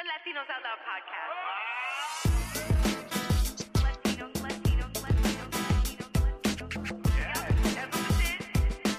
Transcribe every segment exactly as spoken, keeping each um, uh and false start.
Latinos Out Loud podcast. Latinos, Latinos, Latinos, Latinos, Latinos. Yeah, that's what this is.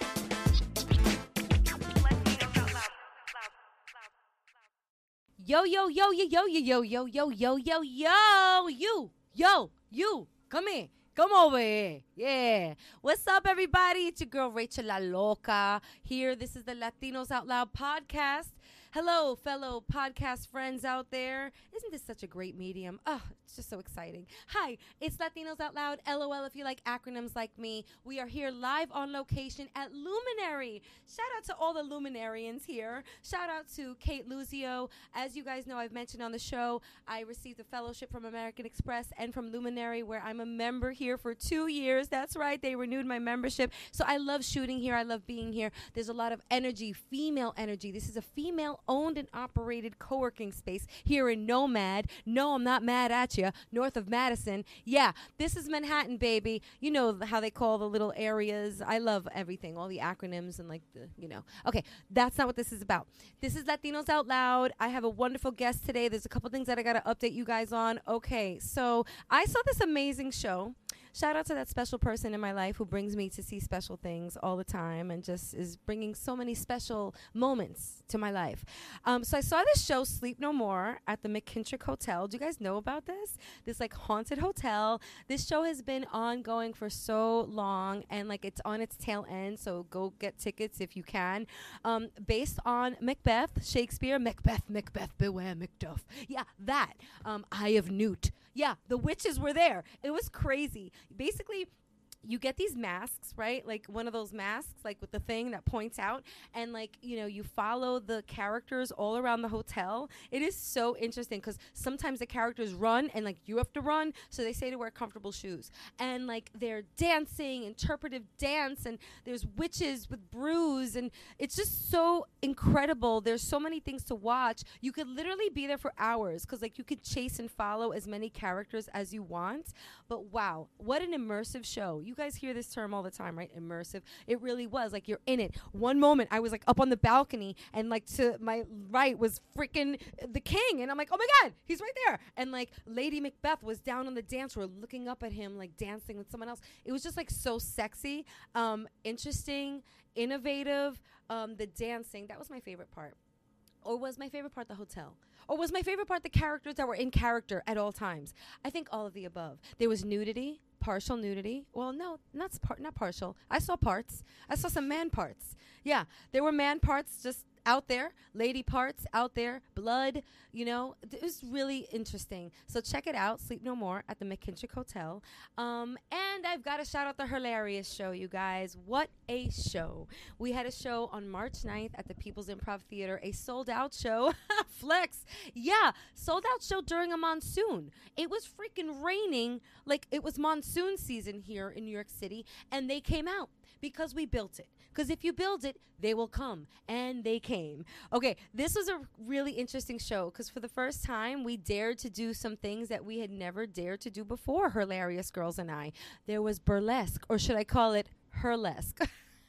Latinos Out Loud. Loud, loud, loud. Yo, yo, yo, yo, yo, yo, yo, yo, yo, yo, yo, you, yo, you, come here. Come over here. Yeah. What's up, everybody? It's your girl, Rachel La Loca, here. This is the Latinos Out Loud podcast. Hello, fellow podcast friends out there. Isn't this such a great medium? Oh, it's just so exciting. Hi, it's Latinos Out Loud, LOL if you like acronyms like me. We are here live on location at Luminary. Shout out to all the Luminarians here. Shout out to Kate Luzio. As you guys know, I've mentioned on the show, I received a fellowship from American Express and from Luminary, where I'm a member here for two years. That's right. They renewed my membership. So I love shooting here. I love being here. There's a lot of energy, female energy. This is a female-owned and operated co-working space here in Nomad. No, I'm not mad at you. North of Madison. Yeah, this is Manhattan, baby. You know how they call the little areas. I love everything, all the acronyms and like the, you know. Okay, that's not what this is about. This is Latinos Out Loud. I have a wonderful guest today. There's a couple things that I got to update you guys on. Okay, so I saw this amazing show. Shout out to that special person in my life who brings me to see special things all the time and just is bringing so many special moments to my life. Um, so I saw this show, Sleep No More, at the McKintrick Hotel. Do you guys know about this? This like haunted hotel. This show has been ongoing for so long and like it's on its tail end. So go get tickets if you can. Um, based on Macbeth, Shakespeare, Macbeth, Macbeth, beware Macduff. Yeah, that. Um, Eye of Newt. Yeah, the witches were there. It was crazy. Basically, you get these masks, right? Like one of those masks, like with the thing that points out. And like, you know, you follow the characters all around the hotel. It is so interesting because sometimes the characters run and like you have to run. So they say to wear comfortable shoes. And like they're dancing, interpretive dance. And there's witches with brews. And it's just so incredible. There's so many things to watch. You could literally be there for hours because like you could chase and follow as many characters as you want. But wow, what an immersive show. You guys hear this term all the time, right? Immersive. It really was like you're in it. One moment I was like up on the balcony and like to my right was freaking the king. And I'm like, oh my God, he's right there. And like Lady Macbeth was down on the dance floor looking up at him, like dancing with someone else. It was just like so sexy, um, interesting, innovative. Um, the dancing, that was my favorite part. Or was my favorite part the hotel? Or was my favorite part the characters that were in character at all times? I think all of the above. There was nudity, partial nudity. Well, no, not par- not partial. I saw parts. I saw some man parts. Yeah, there were man parts just out there, lady parts out there, blood, you know. It was really interesting. So check it out, Sleep No More at the McKintrick Hotel. Um, and I've got to shout out the hilarious show, you guys. What a show. We had a show on March ninth at the People's Improv Theater, a sold-out show. Flex. Yeah, sold-out show during a monsoon. It was freaking raining like it was monsoon season here in New York City, and they came out because we built it. Because if you build it, they will come. And they came. Okay, this was a really interesting show because for the first time, we dared to do some things that we had never dared to do before, Hilarious Girls and I. There was burlesque, or should I call it herlesque?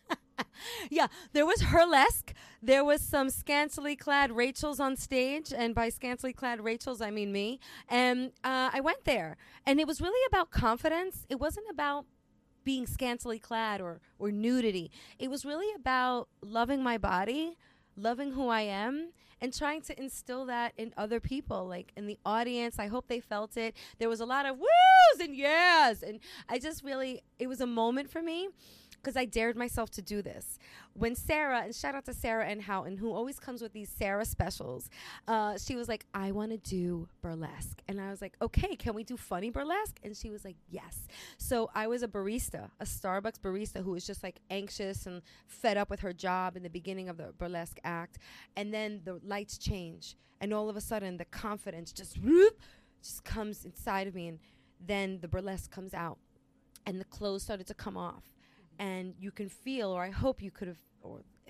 Yeah, there was herlesque. There was some scantily clad Rachels on stage. And by scantily clad Rachels, I mean me. And uh, I went there. And it was really about confidence. It wasn't about being scantily clad or, or nudity. It was really about loving my body, loving who I am, and trying to instill that in other people, like in the audience. I hope they felt it. There was a lot of woos and yes. And I just really, it was a moment for me because I dared myself to do this. When Sarah, and shout out to Sarah and Houghton, who always comes with these Sarah specials, uh, she was like, I want to do burlesque. And I was like, okay, can we do funny burlesque? And she was like, yes. So I was a barista, a Starbucks barista who was just like anxious and fed up with her job in the beginning of the burlesque act. And then the lights change. And all of a sudden, the confidence just, whoop, just comes inside of me. And then the burlesque comes out. And the clothes started to come off. And you can feel, or I hope you could have, or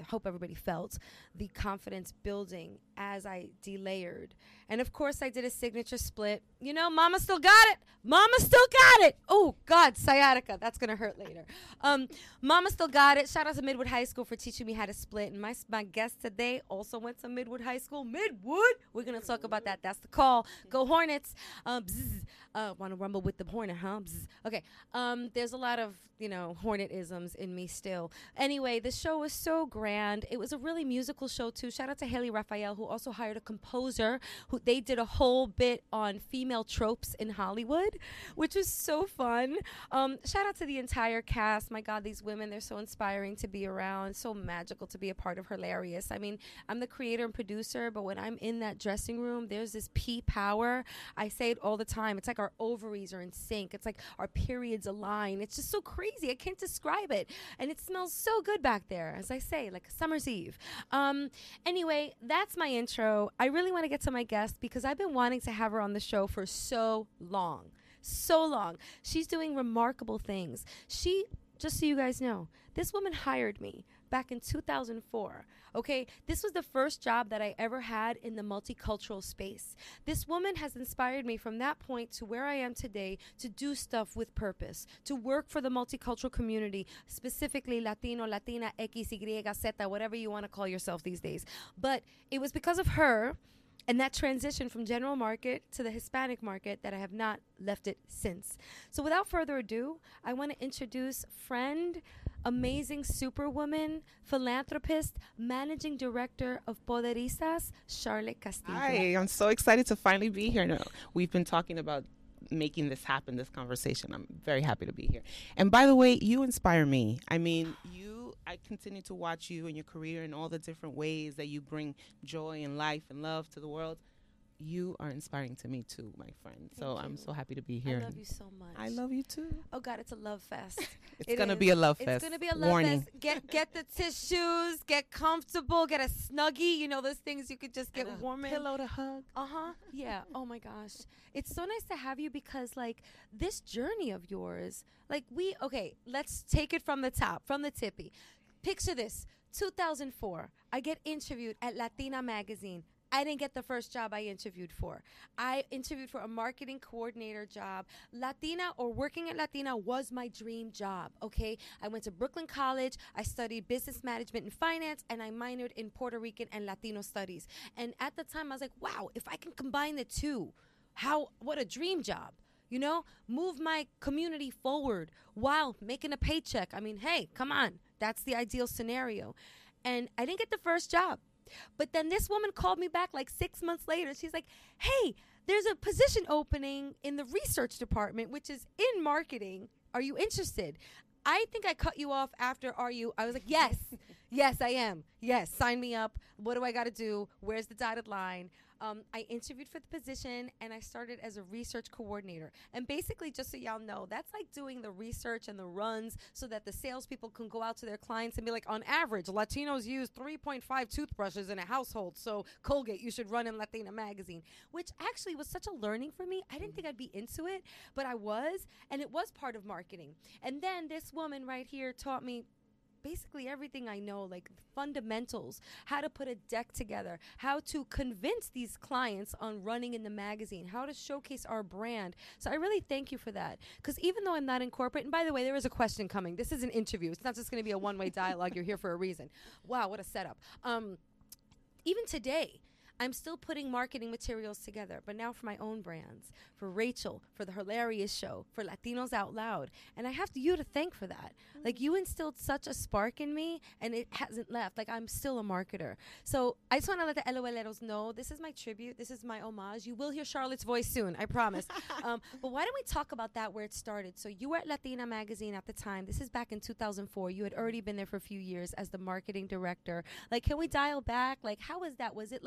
hope everybody felt the confidence building as I delayered. And of course, I did a signature split. You know, Mama still got it. Mama still got it. Oh, God, sciatica. That's going to hurt later. Um, Mama still got it. Shout out to Midwood High School for teaching me how to split. And my, my guest today also went to Midwood High School. Midwood. We're going to talk about that. That's the call. Go Hornets. Um, uh, Want to rumble with the Hornet, huh? Bzz. Okay. Um, there's a lot of, you know, Hornet-isms in me still. Anyway, the show was so grand. It was a really musical show, too. Shout out to Haley Raphael, who also hired a composer. Who They did a whole bit on female tropes in Hollywood, which was so fun. Um, shout out to the entire cast. My God, these women, they're so inspiring to be around, so magical to be a part of Hilarious. I mean, I'm the creator and producer, but when I'm in that dressing room, there's this P power. I say it all the time. It's like our ovaries are in sync. It's like our periods align. It's just so crazy. I can't describe it. And it smells so good back there, as I say, like a summer's eve. Um, anyway, that's my intro. I really want to get to my guest because I've been wanting to have her on the show for so long. So long. She's doing remarkable things. She, just so you guys know, this woman hired me back in two thousand four. Okay, this was the first job that I ever had in the multicultural space. This woman has inspired me from that point to where I am today to do stuff with purpose, to work for the multicultural community, specifically Latino, Latina, X, Y, Z, whatever you want to call yourself these days. But it was because of her and that transition from general market to the Hispanic market that I have not left it since. So without further ado, I want to introduce friend, amazing superwoman, philanthropist, managing director of Poderistas, Charlotte Castillo. Hi, I'm so excited to finally be here now. We've been talking about making this happen, this conversation. I'm very happy to be here. And by the way, you inspire me. I mean, you I continue to watch you and your career and all the different ways that you bring joy and life and love to the world. You are inspiring to me too, my friend. Thank so you. I'm so happy to be here. I love you so much. I love you too. Oh God, it's a love fest. It's It gonna is. be a love It's fest. gonna be a love Warning. fest. Get get the tissues, get comfortable, get a snuggie. You know those things you could just get And a warm in. pillow to hug. Uh huh. Yeah. Oh my gosh, it's so nice to have you because like this journey of yours, like we okay. Let's take it from the top, from the tippy. Picture this: two thousand four. I get interviewed at Latina Magazine. I didn't get the first job I interviewed for. I interviewed for a marketing coordinator job. Latina or working at Latina was my dream job, okay? I went to Brooklyn College. I studied business management and finance, and I minored in Puerto Rican and Latino studies. And at the time, I was like, wow, if I can combine the two, how, what a dream job. You know, move my community forward while making a paycheck. I mean, hey, come on. That's the ideal scenario. And I didn't get the first job. But then this woman called me back like six months later. She's like, hey, there's a position opening in the research department, which is in marketing. Are you interested? I think I cut you off after Are You? I was like, yes, yes, I am. Yes, sign me up. What do I got to do? Where's the dotted line? Um, I interviewed for the position, and I started as a research coordinator. And basically, just so y'all know, that's like doing the research and the runs so that the salespeople can go out to their clients and be like, on average, Latinos use three point five toothbrushes in a household, so Colgate, you should run in Latina Magazine, which actually was such a learning for me. I didn't think I'd be into it, but I was, and it was part of marketing. And then this woman right here taught me basically everything I know, like fundamentals, how to put a deck together, how to convince these clients on running in the magazine, how to showcase our brand. So I really thank you for that. Because even though I'm not in corporate, and by the way, there is a question coming. This is an interview. It's not just going to be a one-way dialogue. You're here for a reason. Wow, what a setup. Um, even today, I'm still putting marketing materials together, but now for my own brands, for Rachel, for the Hilarious Show, for Latinos Out Loud. And I have you to thank for that. Mm-hmm. Like, you instilled such a spark in me, and it hasn't left. Like, I'm still a marketer. So I just want to let the LOLeros know, this is my tribute. This is my homage. You will hear Charlotte's voice soon, I promise. um, but why don't we talk about that, where it started? So you were at Latina Magazine at the time. This is back in two thousand four. You had already been there for a few years as the marketing director. Like, can we dial back? Like, how was that? Was it, like, as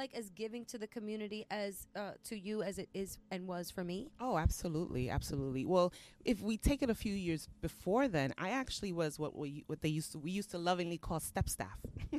giving to the community as uh, to you as it is and was for me? Oh, absolutely, absolutely. Well, if we take it a few years before then, I actually was what we what they used to we used to lovingly call step staff.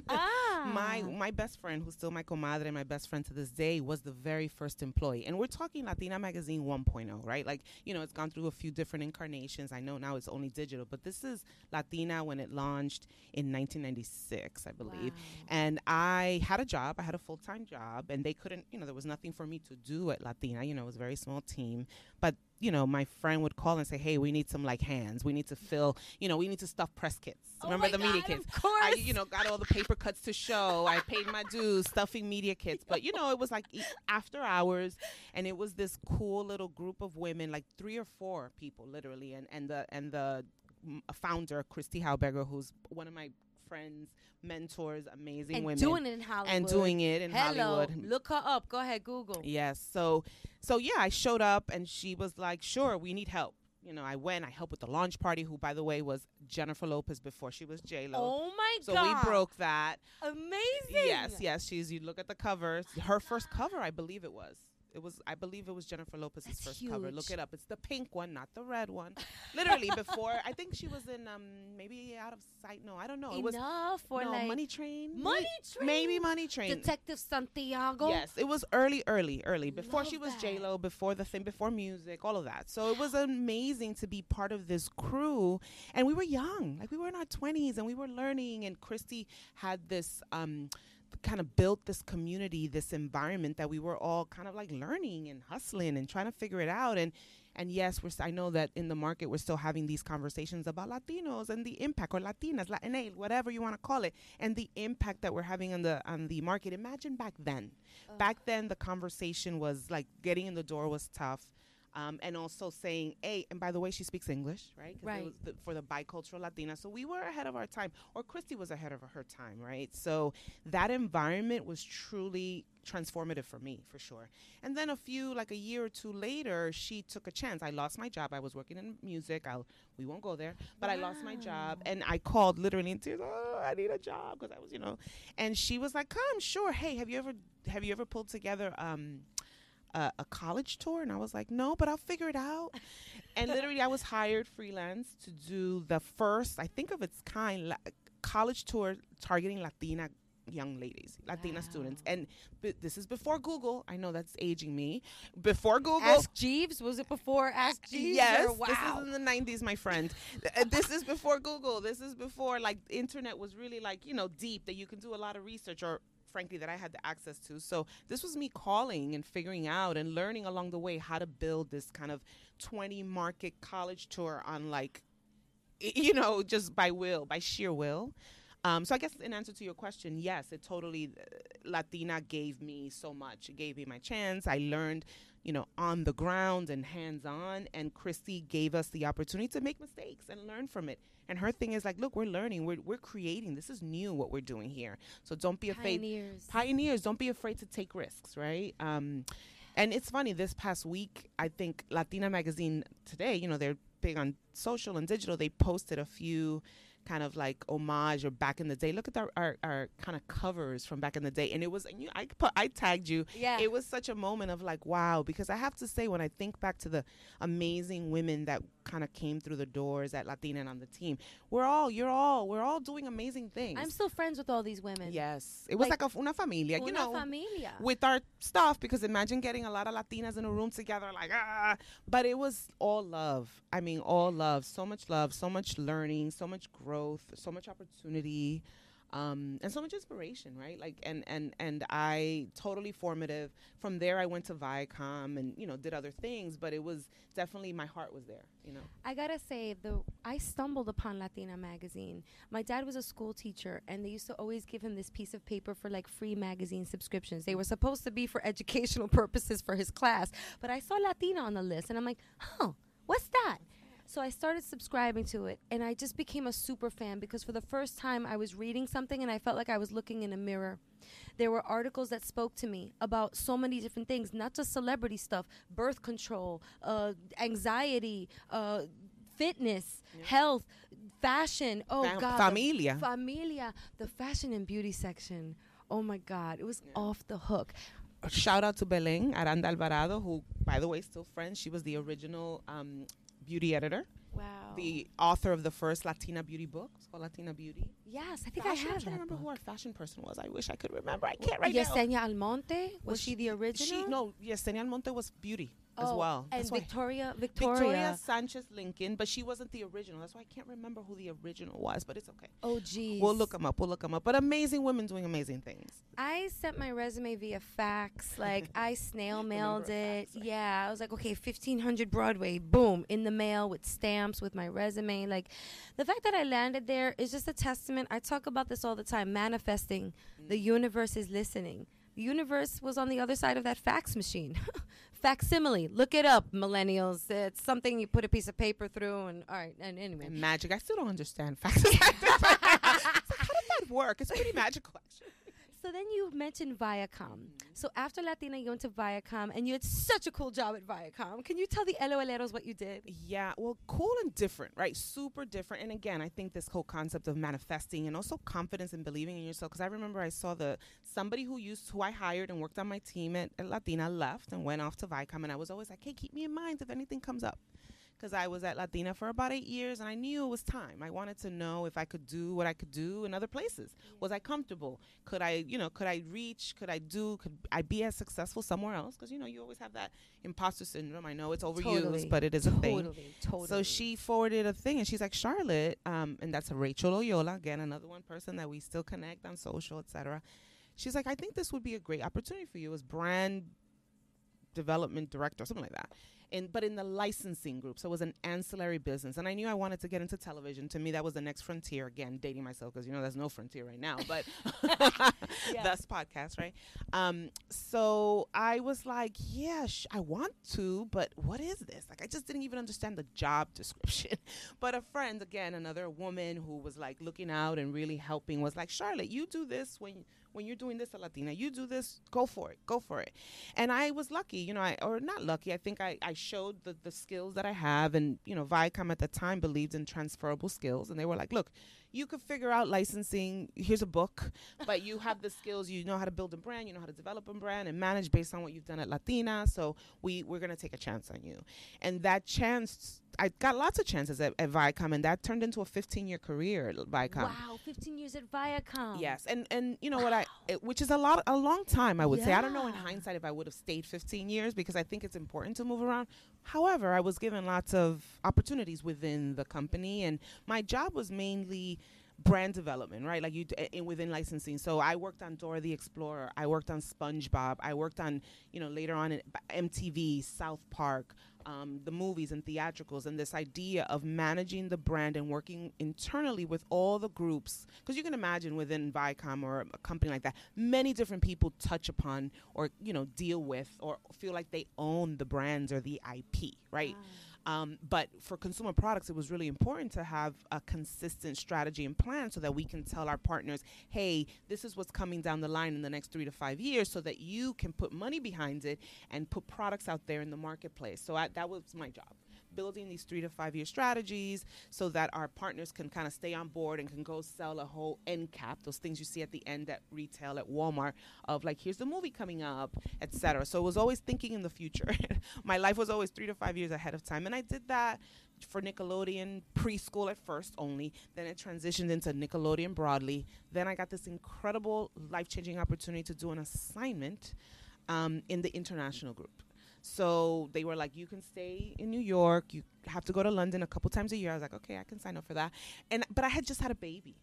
Ah. my my best friend, who's still my comadre, my best friend to this day, was the very first employee, and we're talking Latina Magazine 1.0, right? Like, you know, it's gone through a few different incarnations. I know now it's only digital, but this is Latina when it launched in nineteen ninety-six, I believe. Wow. And I had a job. I had a full time job, and they couldn't. You know, there was nothing for me to do at Latina. You know, it was a very small team, but you know, my friend would call and say, "Hey, we need some like hands. We need to fill. You know, we need to stuff press kits. Oh Remember my the media God, kits? of course. I, you know, got all the paper cuts to show. I paid my dues, stuffing media kits. But you know, it was like e- after hours, and it was this cool little group of women, like three or four people, literally, and and the and the mm, founder, Christy Halberger, who's one of my friends, mentors, amazing and women, doing it in Hollywood. and doing it in Hello. Hollywood. Look her up. Go ahead, Google. Yes. So, so yeah, I showed up and she was like, "Sure, we need help." You know, I went. I helped with the launch party, who, by the way, was Jennifer Lopez before she was J Lo. Oh my so God. we broke that. Amazing. Yes, yes. She's. You look at the cover. Her first cover, I believe it was. It was. I believe it was Jennifer Lopez's That's first cover. huge. Look it up. It's the pink one, not the red one. Literally before. I think she was in um maybe Out of Sight. No, I don't know. It was Enough for no like Money Train. Money Maybe- Train? Maybe Money Train. Detective Santiago. Yes, it was early, early, early. Before Love she was that. J Lo, before the thing, before music, all of that. So it was amazing to be part of this crew, and we were young, like we were in our twenties, and we were learning. And Christy had this um, kind of built this community, this environment that we were all kind of like learning and hustling and trying to figure it out. And and yes, we're. I know that in the market we're still having these conversations about Latinos and the impact, or Latinas, Latina, whatever you want to call it, and the impact that we're having on the on the market. Imagine back then. Ugh. Back then, the conversation was like getting in the door was tough. Um, and also saying, hey, and by the way, she speaks English, right? 'Cause it Right. was the, for the bicultural Latina. So we were ahead of our time, or Christy was ahead of her time, right? So that environment was truly transformative for me, for sure. And then a few, like a year or two later, she took a chance. I lost my job. I was working in music. I'll, we won't go there. But I lost my job, Wow. and I called literally in tears. Oh, I need a job, because I was, you know. And she was like, come, sure. Hey, have you ever have you ever pulled together um, a, a college tour? And I was like, no, but I'll figure it out. And literally, I was hired freelance to do the first, I think of its kind, la- college tour targeting Latina young ladies, Latina Wow. students. And b- this is before Google. I know that's aging me. Before Google. Ask Jeeves. Was it before Ask Jeeves? Yes, Or, wow. this is in the nineties, my friend. Uh, this is before Google. This is before, like, the internet was really, like, you know, deep, that you can do a lot of research, or frankly, that I had the access to. So this was me calling and figuring out and learning along the way how to build this kind of twenty market college tour on, like, y- you know, just by will, by sheer will. Um, so I guess in answer to your question, yes, it totally, uh, Latina gave me so much. It gave me my chance. I learned, you know, on the ground and hands-on, and Christy gave us the opportunity to make mistakes and learn from it. And her thing is like, look, we're learning, we're we're creating. This is new, what we're doing here. So don't be afraid. Pioneers. Pioneers, don't be afraid to take risks, right? Um, and it's funny, this past week, I think Latina Magazine today, you know, they're big on social and digital. They posted a few kind of like homage or back in the day. Look at our, our, our kind of covers from back in the day. And it was, and you, I, put, I tagged you. Yeah. It was such a moment of like, wow, because I have to say, when I think back to the amazing women that kind of came through the doors at Latina and on the team, we're all, you're all, we're all doing amazing things. I'm still friends with all these women. Yes. It was Like, like, a, una familia, you Una know, familia. with our stuff, because imagine getting a lot of Latinas in a room together, like, ah, but it was all love. I mean, all love, so much love, so much learning, so much growth, so much opportunity, um, and so much inspiration, right? Like, and, and, and I totally formative. From there, I went to Viacom and, you know, did other things, but it was definitely, my heart was there, you know? I gotta say, the I stumbled upon Latina Magazine. My dad was a school teacher, and they used to always give him this piece of paper for like free magazine subscriptions. They were supposed to be for educational purposes for his class, but I saw Latina on the list, and I'm like, huh, what's that? So I started subscribing to it, and I just became a super fan, because for the first time I was reading something and I felt like I was looking in a mirror. There were articles that spoke to me about so many different things, not just celebrity stuff, birth control, uh, anxiety, uh, fitness, health, fashion. Oh, Fam- God. the familia. Familia. The fashion and beauty section. Oh, my God. It was Yeah. off the hook. shout out to Belén Aranda Alvarado, who, by the way, still friends. She was the original um, beauty editor, Wow. the author of the first Latina beauty book. It's called Latina Beauty. Yes, I think Fashion, I I'm have trying to that remember book. who our fashion person was. I wish I could remember. I can't right now. Yesenia Almonte? Was Was she she- the original? She, no, Yesenia Almonte was beauty as Oh, well. And That's why- Victoria, Victoria. Victoria Sanchez Lincoln, but she wasn't the original. That's why I can't remember who the original was, but it's okay. Oh, geez. We'll look them up. We'll look them up. But amazing women doing amazing things. I sent my resume via fax. Like, I snail mailed Remember a it. fax, right? Yeah, I was like, okay, fifteen hundred Broadway, boom, in the mail with stamps with my resume. Like, the fact that I landed there is just a testament. I talk about this all the time, manifesting. The universe is listening. The universe was on the other side of that fax machine. Facsimile. Look it up, millennials. It's something you put a piece of paper through, and all right. And anyway, And magic. I still don't understand facts. It's like, how does that work? It's pretty magical, actually. so then you mentioned Viacom. So after Latina, you went to Viacom, and you had such a cool job at Viacom. Can you tell the LOLeros what you did? Yeah, well, cool and different, right? Super different. And again, I think this whole concept of manifesting and also confidence and believing in yourself. Because I remember I saw the somebody who used who I hired and worked on my team at, at Latina left and went off to Viacom, and I was always like, hey, keep me in mind if anything comes up. Because I was at Latina for about eight years, and I knew it was time. I wanted to know if I could do what I could do in other places. Was I comfortable? Could I, you know, could I reach? Could I do? Could I be as successful somewhere else? Because, you know, you always have that imposter syndrome. I know it's overused, Totally. but it is a thing. Totally, totally. So she forwarded a thing, and she's like, Charlotte, um, and that's a Rachel Loyola, again, another one person that we still connect on social, et cetera. She's like, I think this would be a great opportunity for you as brand development director, something like that. And but in the licensing group, so it was an ancillary business. And I knew I wanted to get into television. To me, that was the next frontier. Again, dating myself because you know there's no frontier right now. But Yeah. thus podcast, right? Um, so I was like, yeah, sh- I want to, but what is this? Like, I just didn't even understand the job description. But a friend, again, another woman who was like looking out and really helping, was like, Charlotte, you do this when when you're doing this at Latina, you do this, go for it, go for it. And I was lucky, you know, I or not lucky. I think I, I showed the, the skills that I have. And, you know, Viacom at the time believed in transferable skills. And they were like, look, you could figure out licensing. Here's a book, but you have the skills. You know how to build a brand. You know how to develop a brand and manage based on what you've done at Latina. So we, we're going to take a chance on you. And that chance, I got lots of chances at, at Viacom, and that turned into a fifteen-year career at Viacom. Wow, fifteen years at Viacom. Yes, and and you know what I, it, which is a lot, a long time, I would say. I don't know in Yeah. hindsight if I would have stayed fifteen years because I think it's important to move around. However, I was given lots of opportunities within the company, and my job was mainly brand development, right? Like you d- in within licensing. So I worked on Dora the Explorer. I worked on SpongeBob. I worked on, you know, later on in M T V, South Park. Um, the movies and theatricals, and this idea of managing the brand and working internally with all the groups, because you can imagine within Viacom or a company like that, many different people touch upon or, you know, deal with or feel like they own the brands or the I P, right? Um, but for consumer products, it was really important to have a consistent strategy and plan so that we can tell our partners, hey, this is what's coming down the line in the next three to five years so that you can put money behind it and put products out there in the marketplace. So I, that was my job, building these three to five year strategies so that our partners can kind of stay on board and can go sell a whole end cap, those things you see at the end at retail, at Walmart, of like, here's the movie coming up, et cetera. So it was always thinking in the future. My life was always three to five years ahead of time. And I did that for Nickelodeon preschool at first only. Then it transitioned into Nickelodeon broadly. Then I got this incredible life-changing opportunity to do an assignment um, in the international group. So they were like, you can stay in New York. You have to go to London a couple times a year. I was like, okay, I can sign up for that. And but I had just had a baby.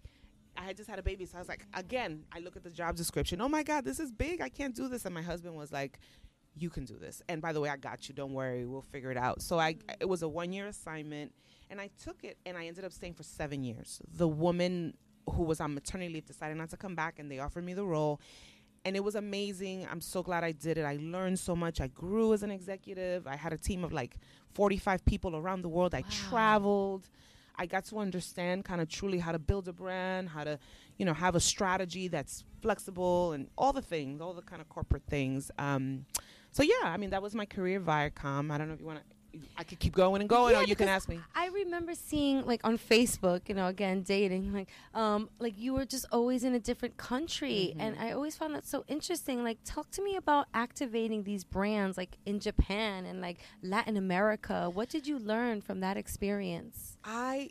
I had just had a baby. So I was like, again, I look at the job description. Oh, my God, this is big. I can't do this. And my husband was like, you can do this. And by the way, I got you. Don't worry. We'll figure it out. So I, it was a one-year assignment. And I took it, and I ended up staying for seven years. The woman who was on maternity leave decided not to come back, and they offered me the role. And it was amazing. I'm so glad I did it. I learned so much. I grew as an executive. I had a team of like forty-five people around the world. I Wow. traveled. I got to understand kind of truly how to build a brand, how to, you know, have a strategy that's flexible and all the things, all the kind of corporate things. Um, so, yeah, I mean, that was my career, Viacom. I don't know if you want to I could keep going and going, Yeah, or you can because ask me. I remember seeing like on Facebook, you know, again dating, like, um, like you were just always in a different country, Mm-hmm. and I always found that so interesting. Like, talk to me about activating these brands, like in Japan and like Latin America. What did you learn from that experience? I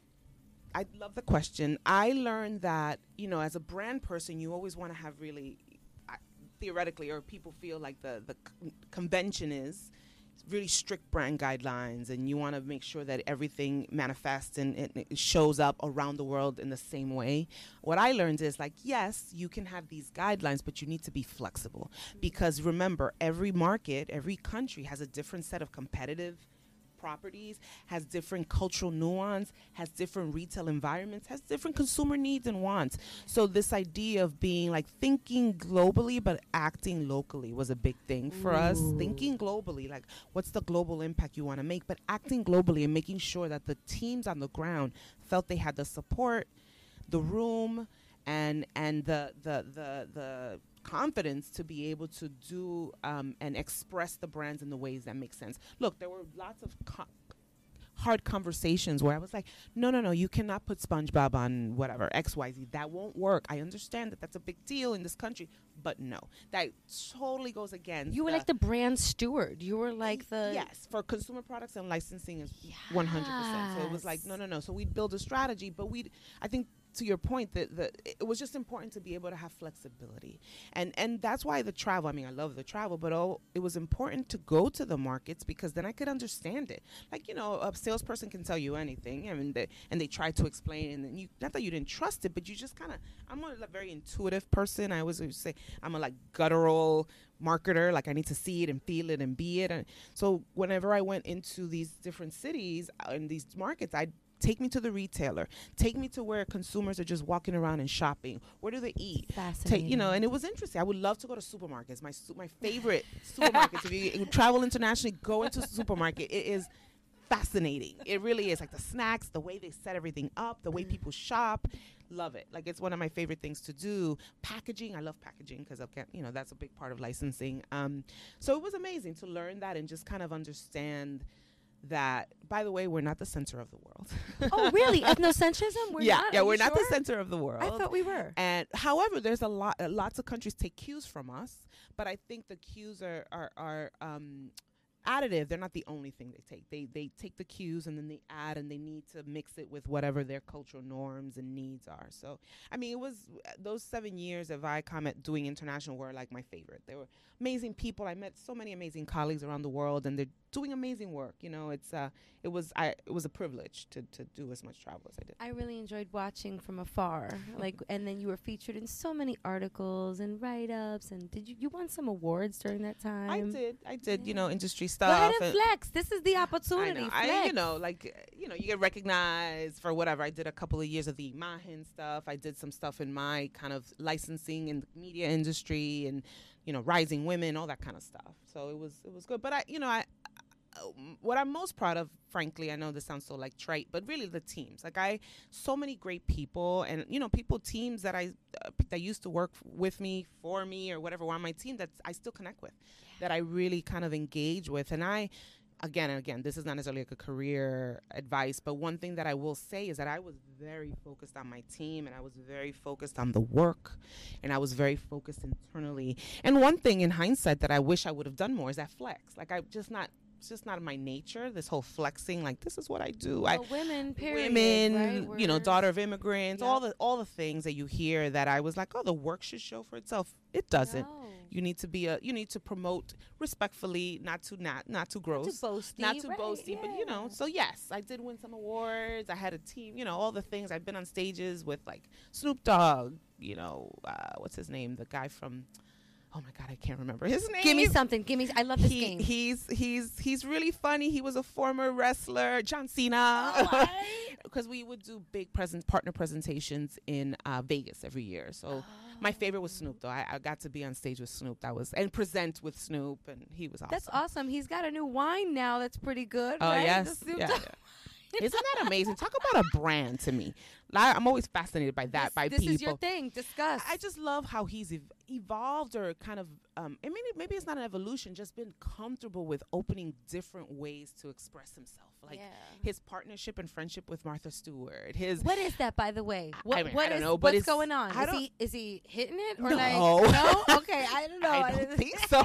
I love the question. I learned that, you know, as a brand person, you always want to have really, uh, theoretically, or people feel like the, the con- convention is really strict brand guidelines, and you want to make sure that everything manifests and it, it shows up around the world in the same way. What I learned is like, yes, you can have these guidelines, but you need to be flexible, because remember, every market, every country has a different set of competitive properties, has different cultural nuance, has different retail environments, has different consumer needs and wants. So this idea of being like thinking globally but acting locally was a big thing for us. Thinking globally, like what's the global impact you want to make, but acting globally and making sure that the teams on the ground felt they had the support, the room, and and the the the the confidence to be able to do um, and express the brands in the ways that make sense. Look, there were lots of co- hard conversations where I was like, no, no, no, you cannot put SpongeBob on whatever, X Y Z. That won't work. I understand that that's a big deal in this country, but no, that totally goes against. You were the like the brand steward. You were like the yes, for consumer products and licensing is one hundred percent. So it was like, no, no, no. So we'd build a strategy, but we, I think, to your point, that the it was just important to be able to have flexibility, and and that's why the travel. I mean, I love the travel, but oh, it was important to go to the markets, because then I could understand it. Like, you know, a salesperson can tell you anything, I mean, they, and they try to explain, and then you, not that you didn't trust it, but you just kind of. I'm a very intuitive person. I always would say I'm a like guttural marketer. Like, I need to see it and feel it and be it. And so whenever I went into these different cities uh, in these markets, I. Take me to the retailer. Take me to where consumers are just walking around and shopping. Where do they eat? fascinating. Take, you know, and it was interesting. I would love to go to supermarkets. My su- my favorite supermarkets. If you, you travel internationally, go into a supermarket. It is fascinating. It really is. Like the snacks, the way they set everything up, the way people shop. Love it. Like, it's one of my favorite things to do. Packaging. I love packaging because I can, you know, that's a big part of licensing. Um, so it was amazing to learn that and just kind of understand that, by the way, we're not the center of the world. Oh, really? Ethnocentrism? We're yeah, not? yeah, Are we're you not the sure? center of the world. I thought we were. And however, there's a lot, uh, lots of countries take cues from us, but I think the cues are are, are um, additive. They're not the only thing they take. They they take the cues and then they add, and they need to mix it with whatever their cultural norms and needs are. So, I mean, it was uh, those seven years of Viacom at doing international were like my favorite. They were amazing people. I met so many amazing colleagues around the world, and they're doing amazing work. You know, it's uh, it was I it was a privilege to to do as much travel as I did. I really enjoyed watching from afar. Like, and then you were featured in so many articles and write-ups. And did you you won some awards during that time? I did, I did. You know, industry Go stuff. ahead and and- flex. This is the I opportunity. know. Flex. I, you know, like, uh, you know, you get recognized for whatever. I did a couple of years of the Imagen stuff. I did some stuff in my kind of licensing in the media industry, and, you know, rising women, all that kind of stuff. So it was, it was good. But I, you know, I, uh, what I'm most proud of, frankly, I know this sounds so like trite, but really the teams. Like, I, so many great people, and, you know, people, teams that I, uh, that used to work f- with me, for me, or whatever, were on my team that I still connect with, that I really kind of engage with. And I, again and again, this is not necessarily like a career advice, but one thing that I will say is that I was very focused on my team, and I was very focused on the work, and I was very focused internally. And one thing in hindsight that I wish I would have done more is that flex. Like, I just not, it's just not in my nature, this whole flexing, like, this is what I do. Well, I women, period. women, right? you know, We're- daughter of immigrants, Yep. all the all the things that you hear, that I was like, oh, the work should show for itself. It doesn't. No. You need to be a you need to promote respectfully, not too not not too gross, Too boasty. not too right, boasty, but you know. yeah. So yes, I did win some awards. I had a team, you know, all the things. I've been on stages with like Snoop Dogg, you know, uh, what's his name, the guy from. Oh my God, I can't remember his name. Give me something. Give me. I love this He, game. he's he's he's really funny. He was a former wrestler, John Cena. Oh, Because we would do big present partner presentations in uh, Vegas every year. So my favorite was Snoop, though. I, I got to be on stage with Snoop. That was and present with Snoop, and he was awesome. That's awesome. He's got a new wine now. That's pretty good. Oh right? yes, The Snoop yeah, Dogg- yeah. Isn't that amazing? Talk about a brand to me. Like, I'm always fascinated by that, this, by this people. is your thing. Discuss. I just love how he's ev- evolved or kind of, um, I mean, maybe it's not an evolution, just been comfortable with opening different ways to express himself. Like Yeah. his partnership and friendship with Martha Stewart. His What is that, by the way? What, I mean, what I don't is- know, but what's it's- going on? I Is don't- he is he hitting it or No. like no? Okay, I don't know. I don't think so.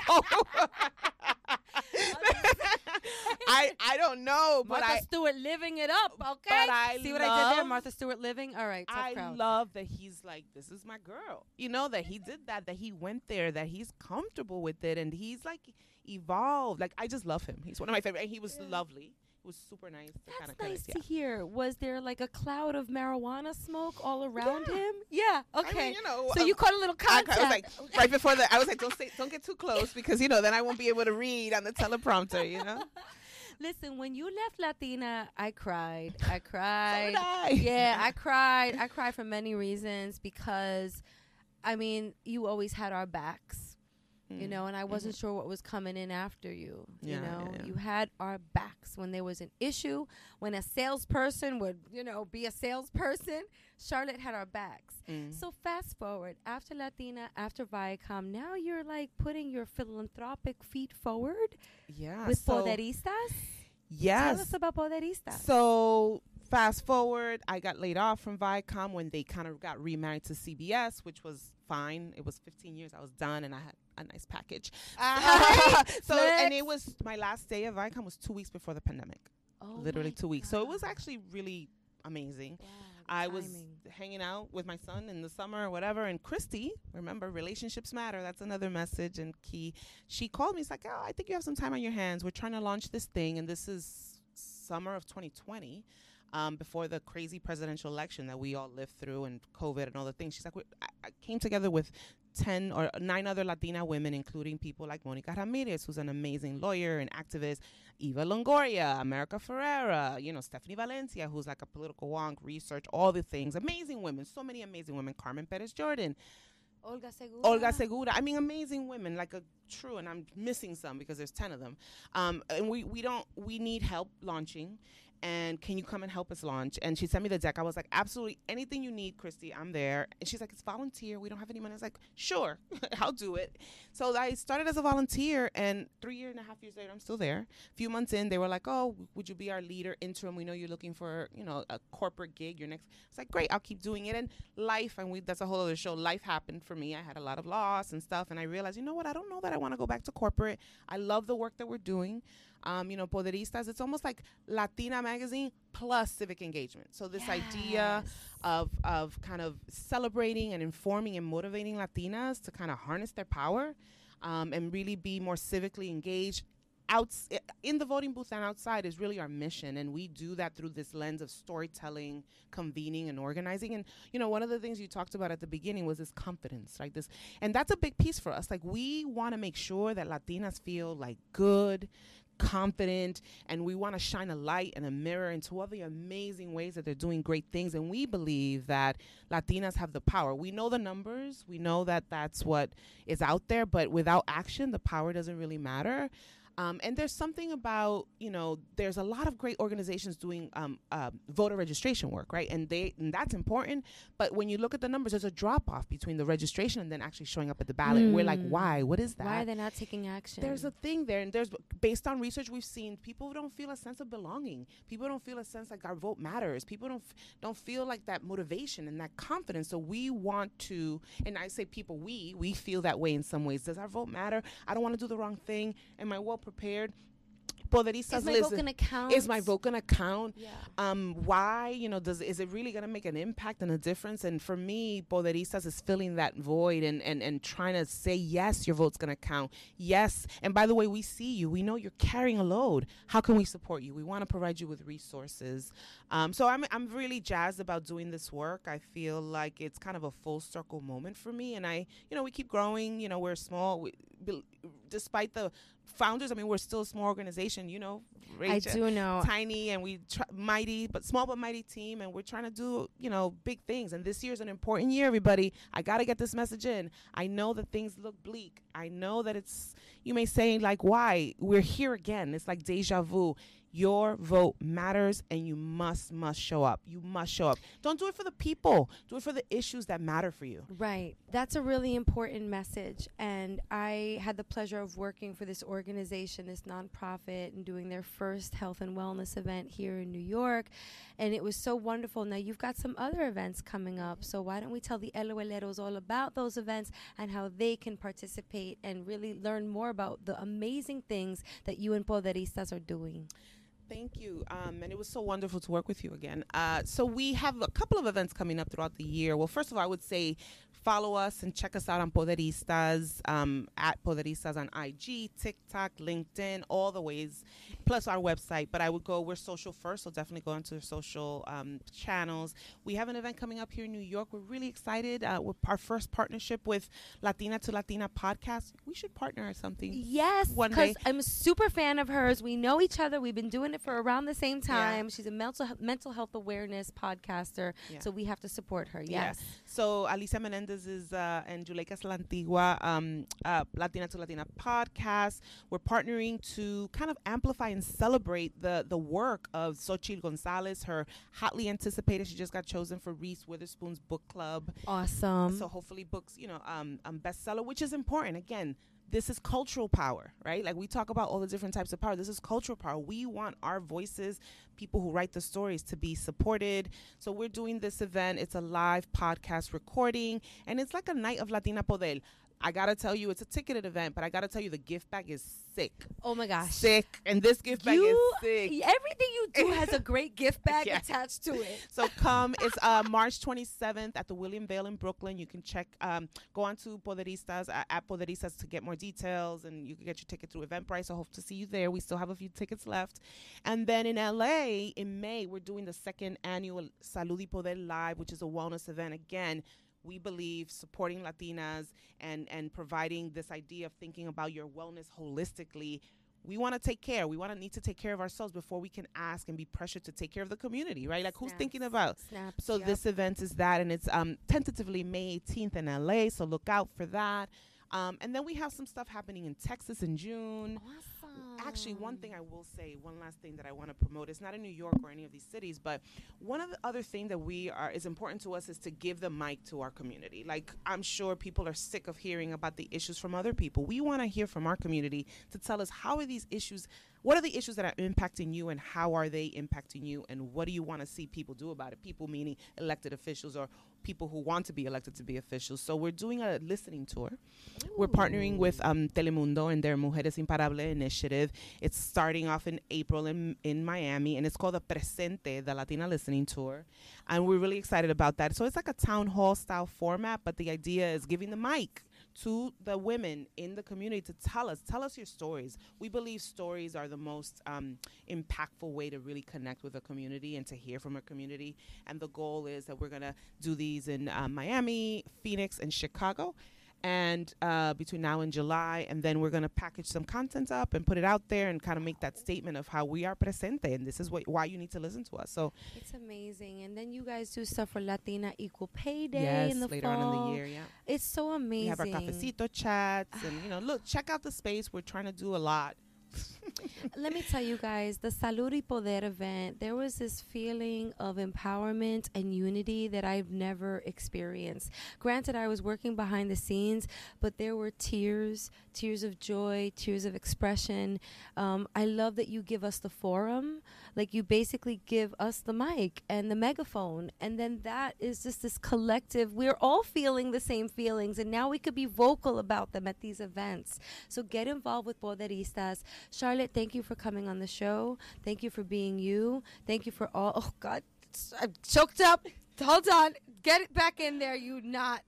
I I don't know, but Martha I Stewart living it up. Okay, but I see what I did there? love- Martha Stewart living. All right, tough I crowd. love that he's like, this is my girl. You know, that he did that, that he went there, that he's comfortable with it, and he's like evolved. Like, I just love him. He's one of my favorite. And he was lovely. He was super nice. To That's kinda nice connect, to hear. Was there like a cloud of marijuana smoke all around Yeah. him? Yeah. I Okay. mean, you know, so um, you caught a little I, contact. I was like, right before the, I was like, don't say, don't get too close because, you know, then I won't be able to read on the teleprompter, you know? Listen, when you left Latina, I cried. I cried. did I. Yeah, I cried. I cried for many reasons because, I mean, you always had our backs, you Mm. know, and I wasn't sure what was coming in after you. You Yeah, know, yeah, yeah. you had our backs when there was an issue, when a salesperson would, you know, be a salesperson. Charlotte had our backs. Mm. So fast forward, after Latina, after Viacom, now you're like putting your philanthropic feet forward Yeah. with so, Poderistas. yes. Tell us about Poderistas. So fast forward, I got laid off from Viacom when they kind of got remarried to C B S, which was fine. It was fifteen years. I was done, and I had a nice package. Uh-huh. so Flex. and it was my last day at Viacom was two weeks before the pandemic. Oh Literally my two weeks. So it was God. actually really amazing. Wow, the I was timing. hanging out with my son in the summer or whatever, and Christy, remember, relationships matter. That's another message and key. She called me. She's like, oh, I think you have some time on your hands. We're trying to launch this thing, and this is summer of twenty twenty, um, before the crazy presidential election that we all lived through and COVID and all the things. She's like, we, I, I came together with ten or nine other Latina women, including people like Monica Ramirez, who's an amazing lawyer and activist, Eva Longoria, America Ferrera, you know, Stephanie Valencia, who's like a political wonk, research, all the things. Amazing women, so many amazing women. Carmen Perez Jordan, Olga Segura. Olga Segura. I mean, amazing women, like a true, and I'm missing some because there's ten of them. Um, and we, we don't, we need help launching. And can you come and help us launch? And she sent me the deck. I was like, absolutely anything you need, Christy, I'm there. And she's like, it's volunteer. We don't have any money. I was like, sure, I'll do it. So I started as a volunteer, and three year and a half years later, I'm still there. A few months in, they were like, oh, would you be our leader interim? We know you're looking for, you know, a corporate gig. Your next. It's like, great, I'll keep doing it. And life, and we that's a whole other show. Life happened for me. I had a lot of loss and stuff, and I realized, you know what? I don't know that I want to go back to corporate. I love the work that we're doing. Um, you know, Poderistas, it's almost like Latina magazine plus civic engagement. So this idea Yes. of of kind of celebrating and informing and motivating Latinas to kind of harness their power, um, and really be more civically engaged outs in the voting booth and outside is really our mission. And we do that through this lens of storytelling, convening, and organizing. And, you know, one of the things you talked about at the beginning was this confidence, like this. And that's a big piece for us. Like, we want to make sure that Latinas feel like good, confident, and we want to shine a light and a mirror into all the amazing ways that they're doing great things. And we believe that Latinas have the power. We know the numbers. We know that that's what is out there, but without action, the power doesn't really matter. Um, and there's something about, you know, there's a lot of great organizations doing um, uh, voter registration work, right? And they and that's important. But when you look at the numbers, there's a drop off between the registration and then actually showing up at the ballot. Mm. We're like, why? What is that? Why are they not taking action? There's a thing there, and there's based on research we've seen, people don't feel a sense of belonging. People don't feel a sense like our vote matters. People don't f- don't feel like that motivation and that confidence. So we want to, and I say people, we we feel that way in some ways. Does our vote matter? I don't want to do the wrong thing. Am I well prepared? Poderistas Is my listen. vote gonna count? Is my vote gonna count? Yeah. Um, why? You know, does is it really gonna make an impact and a difference? And for me, Poderistas is filling that void and and and trying to say yes, your vote's gonna count. Yes, and by the way, we see you. We know you're carrying a load. How can we support you? We want to provide you with resources. Um, so I'm I'm really jazzed about doing this work. I feel like it's kind of a full circle moment for me, and I, you know, we keep growing. You know, we're small. We, be, despite the founders, I mean, we're still a small organization, you know. I Rachel, do know. Tiny, and we try, mighty, but small but mighty team, and we're trying to do, you know, big things. And this year is an important year, everybody. I got to get this message in. I know that things look bleak. I know that it's, you may say, like, why? We're here again. It's like deja vu. Your vote matters, and you must, must show up. You must show up. Don't do it for the people. Do it for the issues that matter for you. Right. That's a really important message. And I had the pleasure of working for this organization, this nonprofit, and doing their first health and wellness event here in New York. And it was so wonderful. Now, you've got some other events coming up. So why don't we tell the Eloeleros all about those events and how they can participate and really learn more about the amazing things that you and Poderistas are doing. Thank you. Um, and it was so wonderful to work with you again. Uh, so we have a couple of events coming up throughout the year. Well, first of all, I would say follow us and check us out on Poderistas, um, at Poderistas on I G, TikTok, LinkedIn, all the ways, plus our website. But I would go, we're social first, so definitely go into social um, channels. We have an event coming up here in New York. We're really excited. Uh, with our first partnership with Latina to Latina podcast. We should partner or something. Yes, one because day. I'm a super fan of hers. We know each other. We've been doing it for around the same time. Yeah. She's a mental mental health awareness podcaster, Yeah. so we have to support her. Yeah. Yes. So Alicia Menendez is uh, and Juleika La Antigua, um, uh, Latina to Latina podcast. We're partnering to kind of amplify and celebrate the the work of Xochitl Gonzalez. Her hotly anticipated. She just got chosen for Reese Witherspoon's book club. Awesome. So hopefully, books, you know, um, um, bestseller, which is important. Again, this is cultural power, right? Like we talk about all the different types of power. This is cultural power. We want our voices, people who write the stories, to be supported. So we're doing this event. It's a live podcast recording, and it's like a night of Latina Poder. I gotta tell you, it's a ticketed event, but I gotta tell you, the gift bag is sick. Oh my gosh. Sick. And this gift bag You, is sick. everything you do has a great gift bag Yeah. attached to it. So come. It's uh, March twenty-seventh at the William Vale in Brooklyn. You can check, um, go on to Poderistas, uh, at Poderistas to get more details, and you can get your ticket through Eventbrite. So hope to see you there. We still have a few tickets left. And then in L A, in May, we're doing the second annual Salud y Poder Live, which is a wellness event. Again, we believe supporting Latinas and, and providing this idea of thinking about your wellness holistically. We want to take care. We want to need to take care of ourselves before we can ask and be pressured to take care of the community, right? Like who's Snaps. thinking about? Snaps. So yep. this event is that, and it's um, tentatively May eighteenth in L A, so look out for that. Um, and then we have some stuff happening in Texas in June. Awesome. Actually, one thing I will say, one last thing that I want to promote, it's not in New York or any of these cities, but one of the other things that we are is important to us is to give the mic to our community. Like, I'm sure people are sick of hearing about the issues from other people. We want to hear from our community to tell us, how are these issues, what are the issues that are impacting you, and how are they impacting you, and what do you want to see people do about it? People meaning elected officials or people who want to be elected to be officials. So we're doing a listening tour. Ooh. We're partnering with um, Telemundo and their Mujeres Imparables initiative. It's starting off in April in, in Miami, and it's called the Presente, the Latina Listening Tour. And we're really excited about that. So it's like a town hall style format, but the idea is giving the mic to the women in the community to tell us, tell us your stories. We believe stories are the most um, impactful way to really connect with a community and to hear from a community. And the goal is that we're going to do these in uh, Miami, Phoenix, and Chicago. And uh, between now and July, and then we're going to package some content up and put it out there and kind of make that statement of how we are presente, and this is what, why you need to listen to us. So it's amazing. And then you guys do stuff for Latina Equal Pay Day yes, in the later fall. on in the year, yeah. It's so amazing. We have our cafecito chats, and you know, look, check out the space. We're trying to do a lot. Let me tell you guys, the Salud y Poder event, there was this feeling of empowerment and unity that I've never experienced. Granted, I was working behind the scenes, but there were tears, tears of joy, tears of expression. Um, I love that you give us the forum. Like, you basically give us the mic and the megaphone, and then that is just this collective, we're all feeling the same feelings, and now we could be vocal about them at these events. So get involved with Poderistas. Charlotte, thank you for coming on the show. Thank you for being you. Thank you for all. Oh, God. I'm choked up. Hold on. Get it back in there, you not.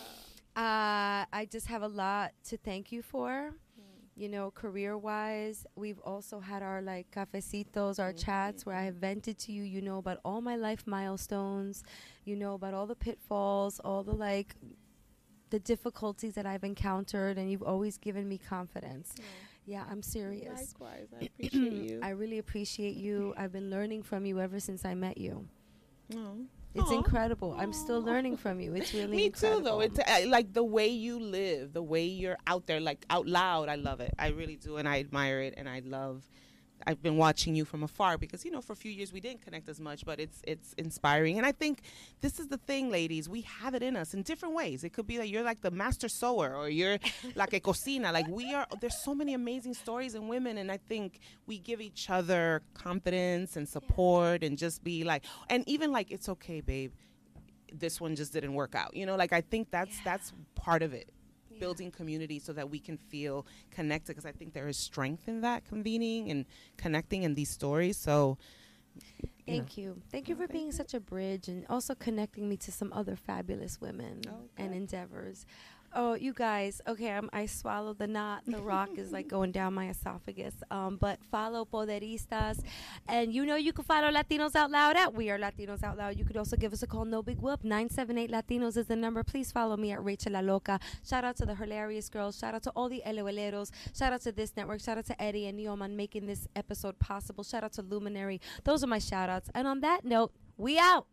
Uh, I just have a lot to thank you for. You know, career-wise, we've also had our, like, cafecitos, our mm-hmm. chats where I have vented to you. You know about all my life milestones. You know about all the pitfalls, all the, like, the difficulties that I've encountered, and you've always given me confidence. Mm. Yeah, I'm serious. Likewise, I appreciate you. I really appreciate you. I've been learning from you ever since I met you. Oh. It's Aww. incredible. Aww. I'm still learning from you. It's really Me incredible. too, though. It's uh, like the way you live, the way you're out there, like out loud. I love it. I really do, and I admire it, and I love I've been watching you from afar because, you know, for a few years we didn't connect as much, but it's it's inspiring. And I think this is the thing, ladies. We have it in us in different ways. It could be that you're like the master sewer or you're like a cocina. Like we are, there's so many amazing stories in women. And I think we give each other confidence and support and just be like, and even like, it's okay, babe. This one just didn't work out. You know, like I think that's, Yeah. that's part of it. Yeah. Building community so that we can feel connected, because I think there is strength in that, convening and connecting in these stories. So you Thank you. Thank you Oh, for thank being you. such a bridge and also connecting me to some other fabulous women Oh, and good. endeavors. Oh, you guys. Okay, I'm, I swallowed the knot. The rock is like going down my esophagus. Um, but follow Poderistas. And you know you can follow Latinos Out Loud at We Are Latinos Out Loud. You could also give us a call. No big whoop. nine seven eight Latinos is the number. Please follow me at Rachel La Loca. Shout out to the hilarious girls. Shout out to all the Eleoleros. Shout out to this network. Shout out to Eddie and Neom on making this episode possible. Shout out to Luminary. Those are my shout outs. And on that note, we out.